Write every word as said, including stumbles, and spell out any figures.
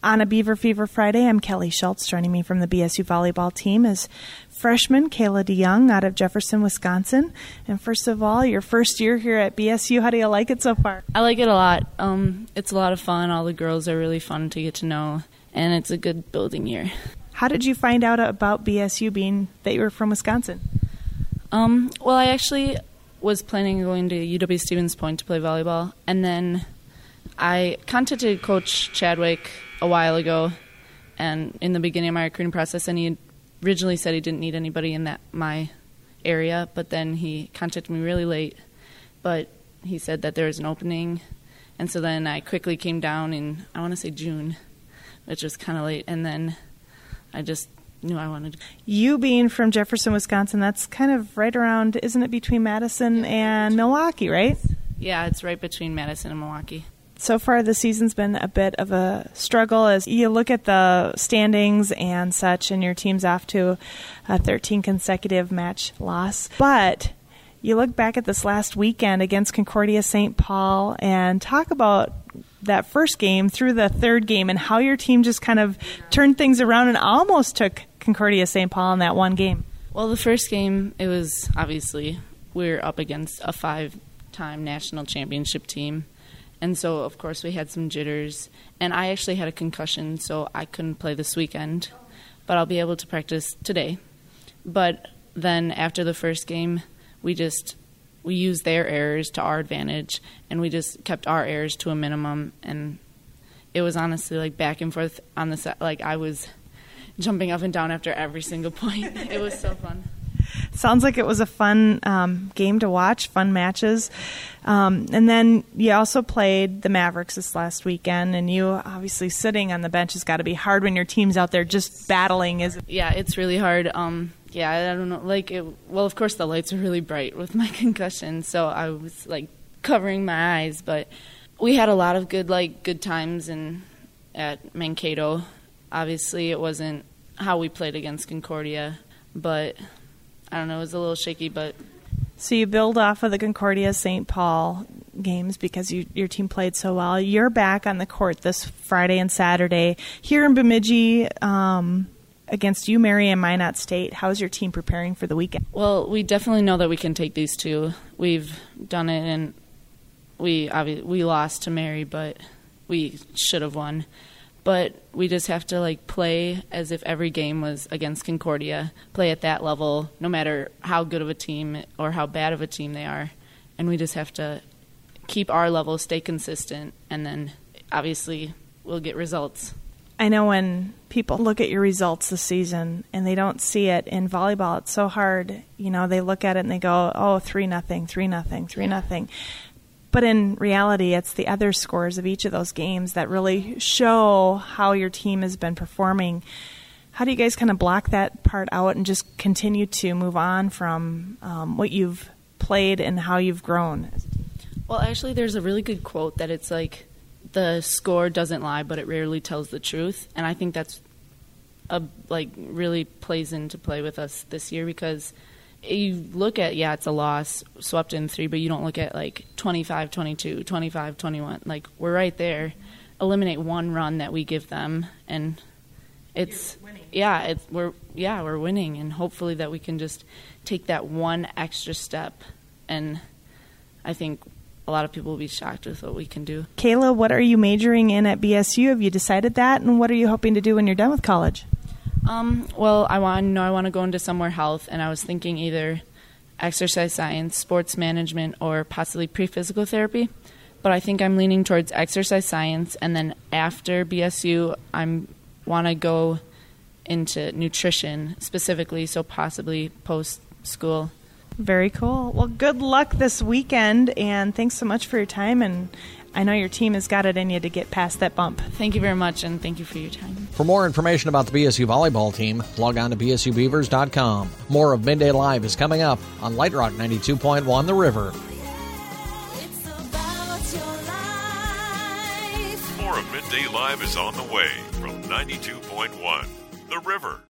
On a Beaver Fever Friday, I'm Kelly Schultz. Joining me from the B S U volleyball team is freshman Kayla DeYoung out of Jefferson, Wisconsin. And first of all, your first year here at B S U, how do you like it so far? I like it a lot. Um, it's a lot of fun. All the girls are really fun to get to know, and it's a good building year. How did you find out about B S U, being that you were from Wisconsin? Um, well, I actually was planning on going to U W-Stevens Point to play volleyball, and then I contacted Coach Chadwick a while ago, and in the beginning of my recruiting process, and he originally said he didn't need anybody in that my area, but then he contacted me really late, but he said that there was an opening, and so then I quickly came down in, I want to say June, which was kind of late, and then I just knew I wanted to. You being from Jefferson, Wisconsin, that's kind of right around, isn't it, between Madison yeah, and Milwaukee, right? Yeah, it's right between Madison and Milwaukee. So far, the season's been a bit of a struggle as you look at the standings and such, and your team's off to a thirteen consecutive match loss. But you look back at this last weekend against Concordia Saint Paul and talk about that first game through the third game and how your team just kind of turned things around and almost took Concordia Saint Paul in that one game. Well, the first game, it was obviously we were up against a five-time national championship team. And so, of course, we had some jitters. And I actually had a concussion, so I couldn't play this weekend. But I'll be able to practice today. But then after the first game, we just we used their errors to our advantage, and we just kept our errors to a minimum. And it was honestly like back and forth on the set. Like I was jumping up and down after every single point. It was so fun. Sounds like it was a fun um, game to watch, fun matches. Um, and then you also played the Mavericks this last weekend, and you obviously sitting on the bench has got to be hard when your team's out there just battling. Is Yeah, it's really hard. Um, yeah, I don't know. Like, it, well, of course the lights are really bright with my concussion, so I was like covering my eyes. But we had a lot of good, like, good times in at Mankato. Obviously, it wasn't how we played against Concordia, but I don't know, it was a little shaky, but... So you build off of the Concordia Saint Paul games because you, your team played so well. You're back on the court this Friday and Saturday here in Bemidji um, against UMary and Minot State. How's your team preparing for the weekend? Well, we definitely know that we can take these two. We've done it, and we obviously, we lost to Mary, but we should have won. But we just have to, like, play as if every game was against Concordia, play at that level, no matter how good of a team or how bad of a team they are. And we just have to keep our level, stay consistent, and then obviously we'll get results. I know when people look at your results this season and they don't see it in volleyball, it's so hard. You know, they look at it and they go, oh, three nothing, three nothing, three nothing. But in reality, it's the other scores of each of those games that really show how your team has been performing. How do you guys kind of block that part out and just continue to move on from um, what you've played and how you've grown? Well, actually, there's a really good quote that it's like, the score doesn't lie, but it rarely tells the truth. And I think that's a, like really plays into play with us this year because you look at, yeah, it's a loss, swept in three, but you don't look at, like, twenty-five twenty-two, twenty-five twenty-one. Like, we're right there. Eliminate one run that we give them, and it's, yeah, it's we're yeah, we're winning, and hopefully that we can just take that one extra step, and I think a lot of people will be shocked with what we can do. Kayla, what are you majoring in at B S U? Have you decided that, and what are you hoping to do when you're done with college? Um, well, I want, you know I want to go into somewhere health, and I was thinking either exercise science, sports management, or possibly pre-physical therapy. But I think I'm leaning towards exercise science, and then after B S U, I'm want to go into nutrition specifically, so possibly post-school. Very cool. Well, good luck this weekend, and thanks so much for your time, and I know your team has got it in you to get past that bump. Thank you very much, and thank you for your time. For more information about the B S U volleyball team, log on to b s u beavers dot com. More of Midday Live is coming up on Light Rock ninety-two point one The River. More of Midday Live is on the way from ninety-two point one The River.